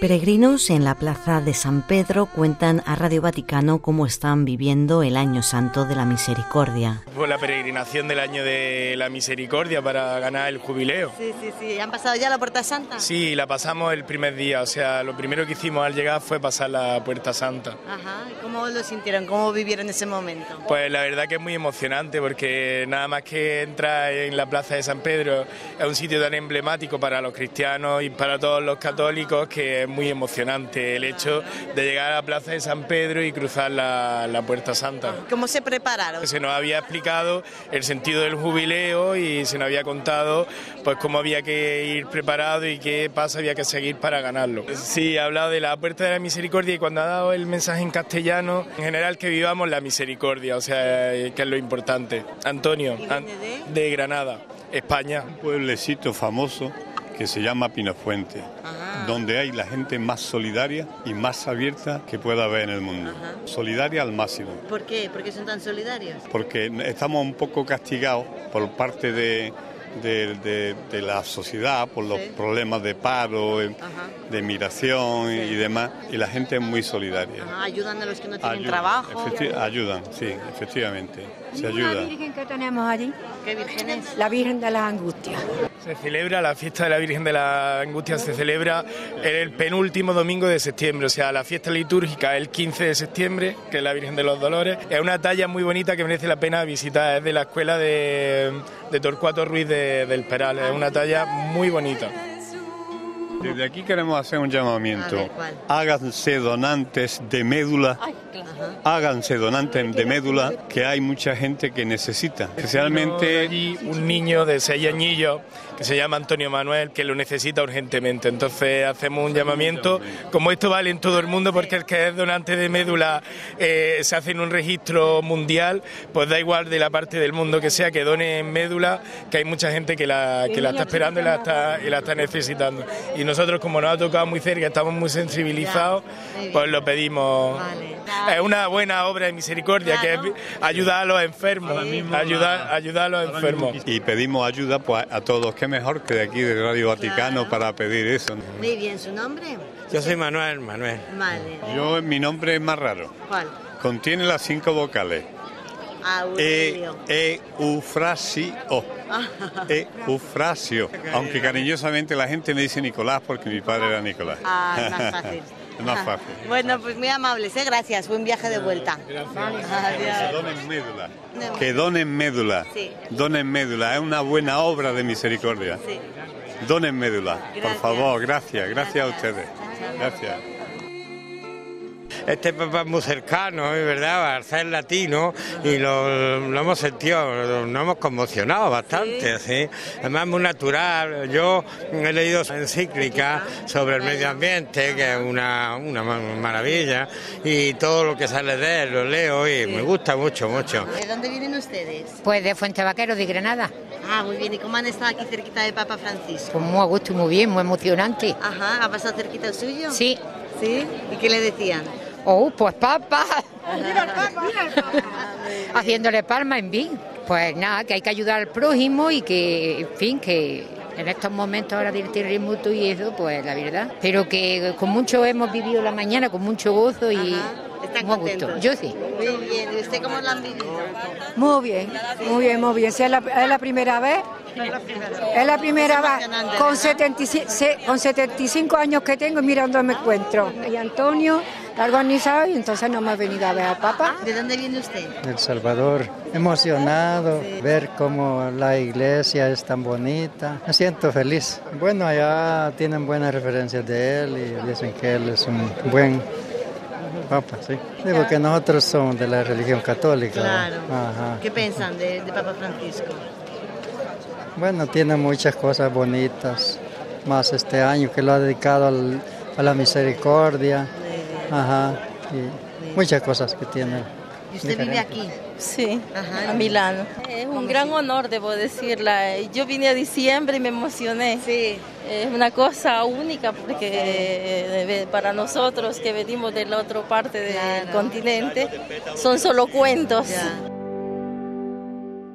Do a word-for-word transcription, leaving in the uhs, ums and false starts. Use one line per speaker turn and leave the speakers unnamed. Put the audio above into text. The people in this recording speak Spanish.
Peregrinos en la plaza de San Pedro cuentan a Radio Vaticano cómo están viviendo el Año Santo de la Misericordia.
Fue la peregrinación del Año de la Misericordia para ganar el jubileo.
Sí, sí, sí. ¿Han pasado ya la Puerta Santa?
Sí, la pasamos el primer día, o sea, lo primero que hicimos al llegar fue pasar la Puerta Santa.
Ajá, ¿y cómo lo sintieron? ¿Cómo vivieron ese momento?
Pues la verdad que es muy emocionante porque nada más que entrar en la plaza de San Pedro es un sitio tan emblemático para los cristianos y para todos los católicos que es muy emocionante el hecho de llegar a la plaza de San Pedro y cruzar la, la Puerta Santa.
¿Cómo se prepararon?
Se nos había explicado el sentido del jubileo y se nos había contado pues cómo había que ir preparado y qué paso había que seguir para ganarlo. Sí, ha hablado de la Puerta de la Misericordia y cuando ha dado el mensaje en castellano, en general que vivamos la misericordia, o sea, que es lo importante. Antonio,
de?
de Granada, España.
Un pueblecito famoso que se llama Pinafuente, Ajá. donde hay la gente más solidaria y más abierta que pueda haber en el mundo. Ajá. Solidaria al máximo.
¿Por qué? ¿Por qué son tan solidarios?
Porque estamos un poco castigados por parte de, de, de, de la sociedad, por los sí. problemas de paro, Ajá. de migración sí. y demás, y la gente es muy solidaria.
Ajá. ¿Ayudan a los que no tienen
ayudan,
trabajo?
Efecti- ayudan, sí, efectivamente. Se ayuda.
¿La Virgen que tenemos allí?
¿Qué Virgen es?
La Virgen de las Angustias.
Se celebra la fiesta de la Virgen de la Angustia, se celebra el penúltimo domingo de septiembre, o sea, la fiesta litúrgica el quince de septiembre, que es la Virgen de los Dolores. Es una talla muy bonita que merece la pena visitar, es de la escuela de, de Torcuato Ruiz de, del Peral, es una talla muy bonita.
Desde aquí queremos hacer un llamamiento.
Ver,
háganse donantes de médula,
Ay, claro.
háganse donantes de médula, que hay mucha gente que necesita. Especialmente
allí un niño de seis añillos que se llama Antonio Manuel, que lo necesita urgentemente. Entonces hacemos un llamamiento, como esto vale en todo el mundo, porque el que es donante de médula eh, se hace en un registro mundial, pues da igual de la parte del mundo que sea, que done en médula, que hay mucha gente que la, que la está esperando y la está, y la está necesitando. Y nosotros, como nos ha tocado muy cerca, estamos muy sensibilizados, pues lo pedimos. Es una buena obra de misericordia, que es ayudar a los enfermos, ayudar, ayudar a los enfermos.
Y pedimos ayuda pues, a todos, qué mejor que de aquí de Radio Vaticano claro. para pedir eso.
Muy bien, ¿su nombre?
Yo soy Manuel, Manuel.
Vale.
Yo, mi nombre es más raro.
¿Cuál?
Contiene las cinco vocales. E, e, eufrasio. E, eufrasio. Aunque cariñosamente la gente me dice Nicolás porque mi padre era Nicolás.
Ah, es más fácil.
Es más fácil.
Bueno, pues muy amables, ¿eh? Gracias. Buen viaje de vuelta.
Gracias. Que donen médula. Que donen médula.
Sí.
Donen médula. Es una buena obra de misericordia.
Sí.
Donen médula.
Gracias.
Por favor, gracias. Gracias,
Gracias
a ustedes. Gracias.
Este papá es muy cercano, es verdad, va a ser latino y lo, lo hemos sentido, nos hemos conmocionado bastante, ¿sí? ¿sí? Además es muy natural. Yo he leído su encíclica sobre el medio ambiente, que es una, una maravilla, y todo lo que sale de él lo leo y me gusta mucho, mucho.
¿De dónde vienen ustedes?
Pues de Fuente Vaquero, de Granada.
Ah, muy bien. ¿Y cómo han estado aquí cerquita de Papa Francisco?
Pues muy a gusto, muy bien, muy emocionante.
Ajá, ¿ha pasado cerquita el suyo?
Sí.
¿Sí? ¿Y qué le decían?
Oh, pues papa. Haciéndole palma en fin. Pues nada, que hay que ayudar al prójimo y que, en fin, que en estos momentos ahora del terremoto y eso, pues la verdad. Pero que con mucho hemos vivido la mañana, con mucho gozo y
¿Están
muy
contentos?
gusto. Yo sí.
Muy bien. ¿Y usted cómo lo han vivido?
Muy bien, muy bien, muy bien. Si es la, es la primera vez. Es la primera vez con setenta y cinco, con setenta y cinco años que tengo y mira dónde me encuentro. Y Antonio la ha organizado y entonces no me ha venido a ver al Papa.
¿De dónde viene usted?
De El Salvador. Emocionado, sí. Ver cómo la iglesia es tan bonita. Me siento feliz. Bueno, allá tienen buenas referencias de él y dicen que él es un buen Papa, sí. Digo que nosotros somos de la religión católica.
Claro.
Ajá.
¿Qué piensan de, de Papa Francisco?
Bueno, tiene muchas cosas bonitas, más este año que lo ha dedicado al, a la misericordia, ajá, y muchas cosas que tiene.
¿Y usted vive aquí?
Sí,
Ajá.
a Milano. Es un gran honor, debo decirla. Yo vine a diciembre y me emocioné.
Sí.
Es una cosa única porque para nosotros que venimos de la otra parte del
claro.
continente son solo cuentos.
Ya.